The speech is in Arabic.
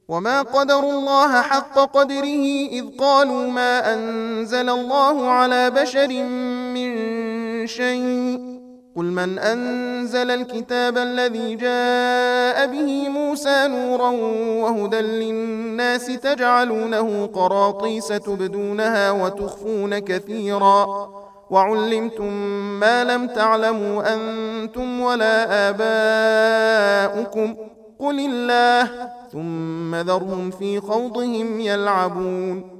وما قدروا الله حق قدره إذ قالوا ما أنزل الله على بشر من شيء قل من أنزل الكتاب الذي جاء به موسى نورا وهدى للناس تجعلونه قراطيس تبدونها وتخفون كثيرا وعلمتم ما لم تعلموا أنتم ولا آباؤكم قل الله ثم ذرهم في خوضهم يلعبون